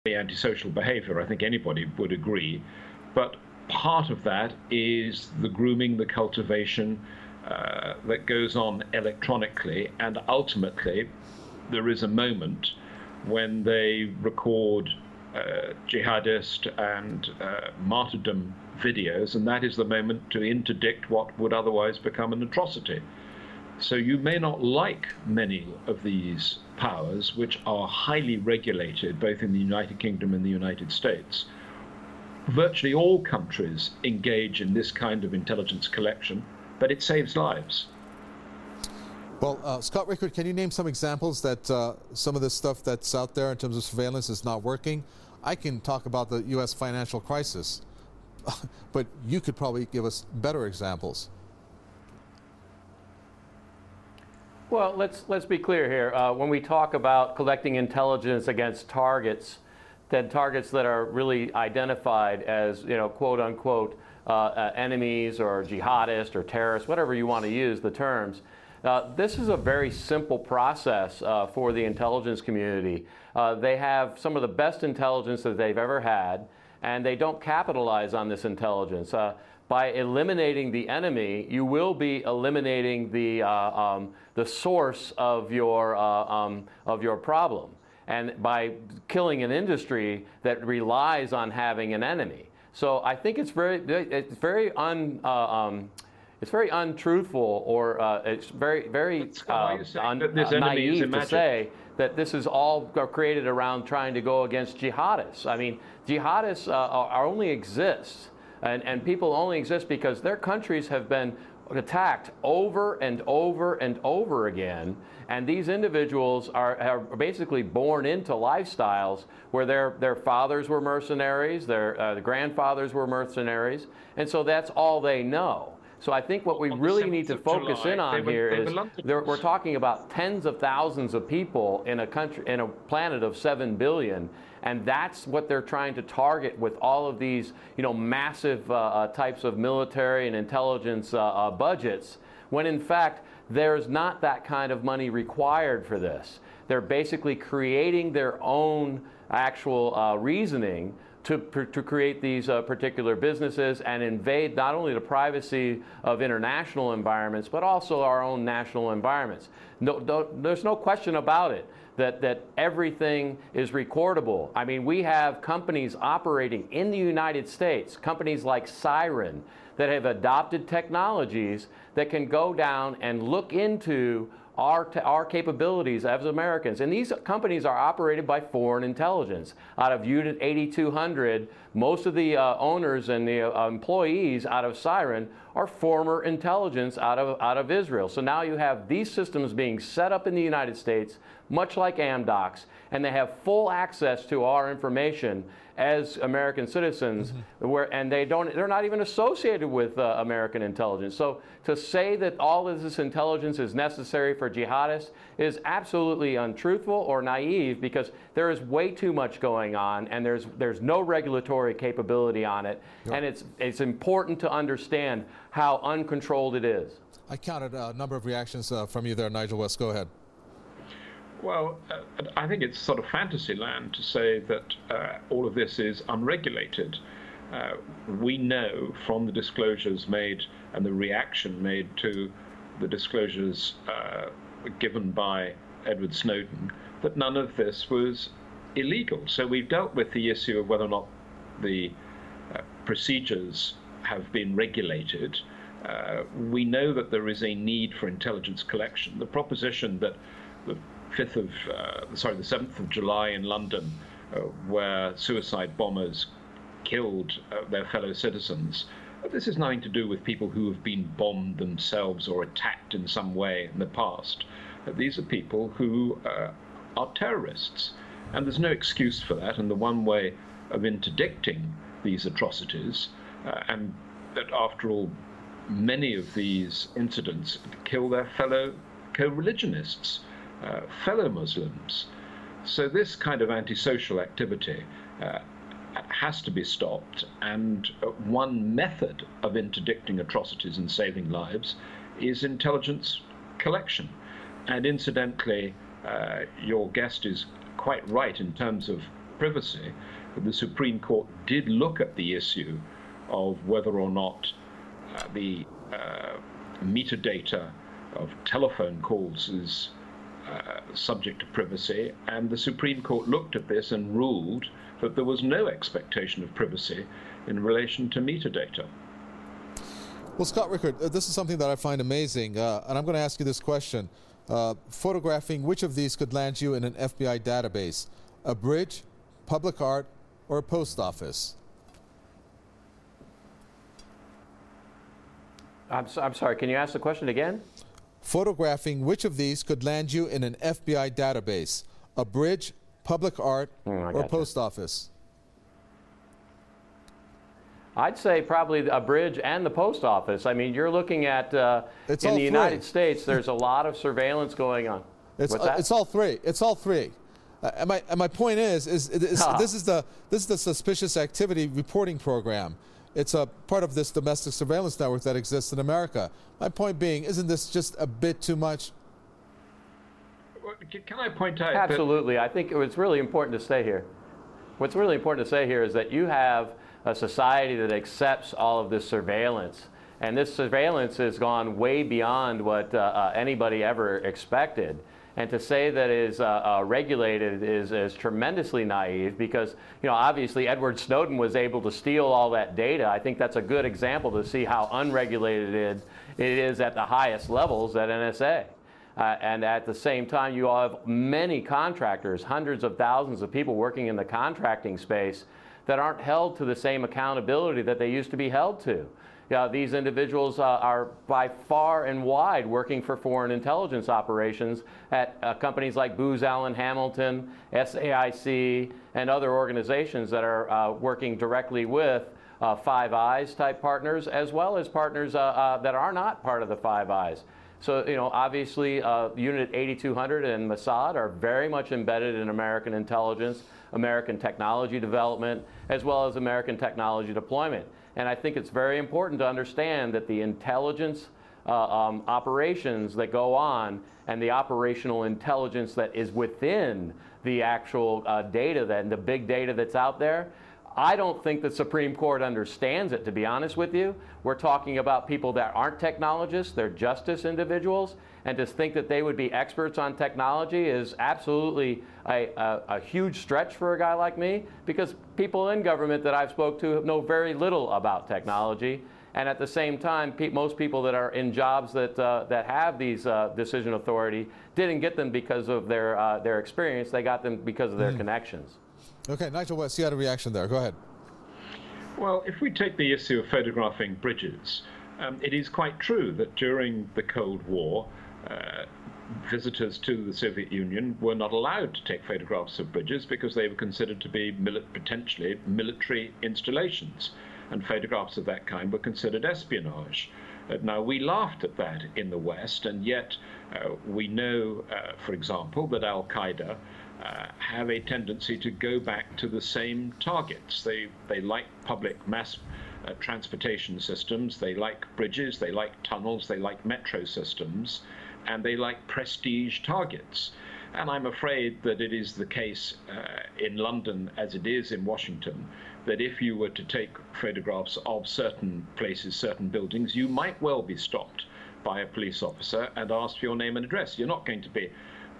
antisocial behavior. I think anybody would agree. But part of that is the grooming, the cultivation that goes on electronically, and ultimately there is a moment when they record jihadist and martyrdom videos, and that is the moment to interdict what would otherwise become an atrocity. So you may not like many of these powers, which are highly regulated, both in the United Kingdom and the United States. Virtually all countries engage in this kind of intelligence collection, but it saves lives. Well, Scott Rickard, can you name some examples that some of this stuff that's out there in terms of surveillance is not working? I can talk about the U.S. financial crisis, but you could probably give us better examples. Well, let's be clear here. When we talk about collecting intelligence against targets, then targets that are really identified as, quote unquote, enemies or jihadists or terrorists, whatever you want to use the terms. This is a very simple process for the intelligence community. They have some of the best intelligence that they've ever had, and they don't capitalize on this intelligence. By eliminating the enemy, you will be eliminating the source of your problem, and by killing an industry that relies on having an enemy. So I think it's very untruthful, or it's very naive to say that this is all created around trying to go against jihadists. I mean, jihadists only exist, and people only exist because their countries have been attacked over and over and over again, and these individuals are basically born into lifestyles where their fathers were mercenaries, their grandfathers were mercenaries, and so that's all they know. So I think what we really need to focus in on here is we're talking about tens of thousands of people in a country, in a planet of 7 billion, and that's what they're trying to target with all of these, massive types of military and intelligence budgets, when in fact there's not that kind of money required for this. They're basically creating their own actual reasoning to create these particular businesses and invade not only the privacy of international environments, but also our own national environments. There's no question about it that everything is recordable. I mean, we have companies operating in the United States, companies like Siren, that have adopted technologies that can go down and look into our capabilities as Americans. And these companies are operated by foreign intelligence. Out of Unit 8200, most of the owners and the employees out of Siren are former intelligence out of Israel. So now you have these systems being set up in the United States, much like Amdocs, and they have full access to our information as American citizens, and they're not even associated with American intelligence. So to say that all of this intelligence is necessary for jihadists is absolutely untruthful or naive, because there is way too much going on, and there's no regulatory capability on it, and it's important to understand how uncontrolled it is. I counted a number of reactions from you there, Nigel West. Go ahead. Well, I think it's sort of fantasy land to say that all of this is unregulated. We know from the disclosures made and the reaction made to the disclosures given by Edward Snowden that none of this was illegal. So we've dealt with the issue of whether or not the procedures have been regulated. We know that there is a need for intelligence collection. The proposition that the 7th of July in London, where suicide bombers killed their fellow citizens. This has nothing to do with people who have been bombed themselves or attacked in some way in the past. These are people who are terrorists, and there's no excuse for that. And the one way of interdicting these atrocities, and that after all, many of these incidents kill their fellow co-religionists, fellow Muslims. So this kind of antisocial activity has to be stopped, and one method of interdicting atrocities and saving lives is intelligence collection. And incidentally, your guest is quite right in terms of privacy, the Supreme Court did look at the issue of whether or not the metadata of telephone calls is subject to privacy, and the Supreme Court looked at this and ruled that there was no expectation of privacy in relation to metadata. Well, Scott Rickard, this is something that I find amazing, and I'm going to ask you this question. Photographing which of these could land you in an FBI database? A bridge, public art, or a post office? I'm sorry, can you ask the question again? Photographing which of these could land you in an FBI database? A bridge, public art, or a post office? I'd say probably a bridge and the post office. I mean, you're looking at, in the United States, there's a lot of surveillance going on. It's all three. It's all three. And my point is this is the suspicious activity reporting program. It's a part of this domestic surveillance network that exists in America. My point being, isn't this just a bit too much? Can I point out? Absolutely. I think it's really important to say here. What's really important to say here is that you have a society that accepts all of this surveillance. And this surveillance has gone way beyond what anybody ever expected. And to say that it is regulated is tremendously naive because, obviously Edward Snowden was able to steal all that data. I think that's a good example to see how unregulated it is at the highest levels at NSA. And at the same time, you all have many contractors, hundreds of thousands of people working in the contracting space that aren't held to the same accountability that they used to be held to. These individuals are by far and wide working for foreign intelligence operations at companies like Booz Allen Hamilton, SAIC, and other organizations that are working directly with Five Eyes type partners, as well as partners that are not part of the Five Eyes. So, obviously, Unit 8200 and Mossad are very much embedded in American intelligence, American technology development, as well as American technology deployment. And I think it's very important to understand that the intelligence operations that go on and the operational intelligence that is within the actual data, the big data that's out there, I don't think the Supreme Court understands it, to be honest with you. We're talking about people that aren't technologists, they're justice individuals, and to think that they would be experts on technology is absolutely a huge stretch for a guy like me, because people in government that I've spoke to know very little about technology. And at the same time, most people that are in jobs that have these decision authority didn't get them because of their experience, they got them because of their connections. Okay, Nigel West, you had a reaction there. Go ahead. Well, if we take the issue of photographing bridges, it is quite true that during the Cold War, visitors to the Soviet Union were not allowed to take photographs of bridges because they were considered to be potentially military installations, and photographs of that kind were considered espionage. Now, we laughed at that in the West, and yet we know, for example, that Al-Qaeda have a tendency to go back to the same targets. They like public mass transportation systems, they like bridges, they like tunnels, they like metro systems, and they like prestige targets. And I'm afraid that it is the case in London as it is in Washington, that if you were to take photographs of certain places, certain buildings, you might well be stopped by a police officer and asked for your name and address. You're not going to be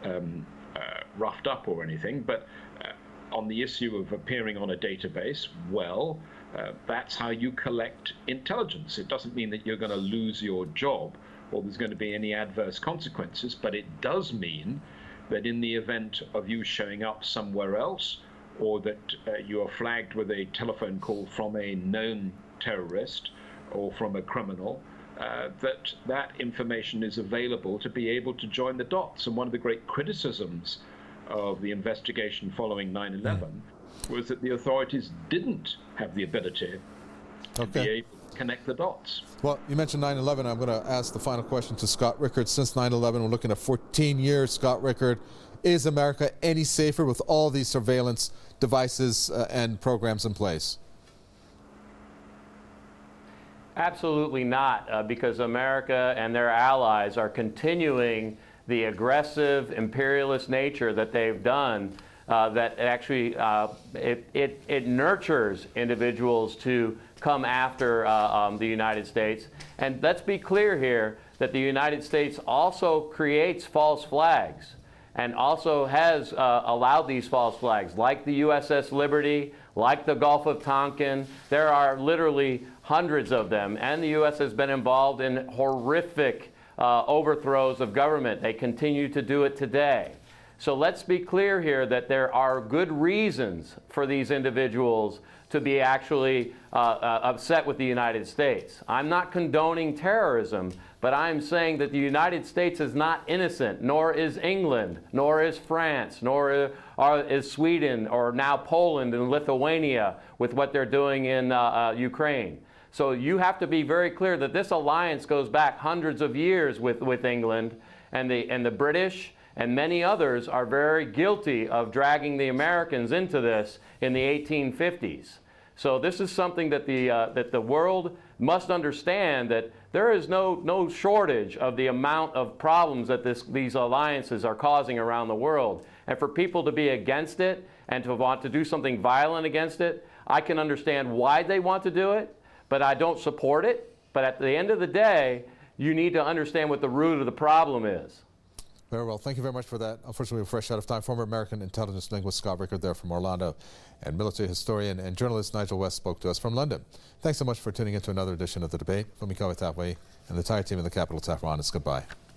roughed up or anything, but on the issue of appearing on a database, well, that's how you collect intelligence. It doesn't mean that you're going to lose your job or there's going to be any adverse consequences, but it does mean that in the event of you showing up somewhere else, or that you are flagged with a telephone call from a known terrorist or from a criminal, that information is available to be able to join the dots. And one of the great criticisms of the investigation following 9/11 was that the authorities didn't have the ability to be able to connect the dots. Well, you mentioned 9/11. I'm going to ask the final question to Scott Rickard. Since 9/11, we're looking at 14 years. Scott Rickard, is America any safer with all these surveillance devices and programs in place? Absolutely not, because America and their allies are continuing the aggressive imperialist nature that they've done that actually it nurtures individuals to come after the United States. And let's be clear here that the United States also creates false flags and also has allowed these false flags, like the USS Liberty, like the Gulf of Tonkin. There are literally hundreds of them, and the U.S. has been involved in horrific overthrows of government. They continue to do it today. So let's be clear here that there are good reasons for these individuals to be actually upset with the United States. I'm not condoning terrorism, but I'm saying that the United States is not innocent, nor is England, nor is France, nor is Sweden, or now Poland and Lithuania with what they're doing in Ukraine. So you have to be very clear that this alliance goes back hundreds of years with England, and the British and many others are very guilty of dragging the Americans into this in the 1850s. So this is something that the world must understand, that there is no shortage of the amount of problems that these alliances are causing around the world. And for people to be against it and to want to do something violent against it, I can understand why they want to do it, but I don't support it. But at the end of the day, you need to understand what the root of the problem is. Very well. Thank you very much for that. Unfortunately, we're fresh out of time. Former American intelligence linguist Scott Rickard there from Orlando, and military historian and journalist Nigel West spoke to us from London. Thanks so much for tuning in to another edition of The Debate. From Mikoa Tapway and the entire team in the capital, Tehran, it's goodbye.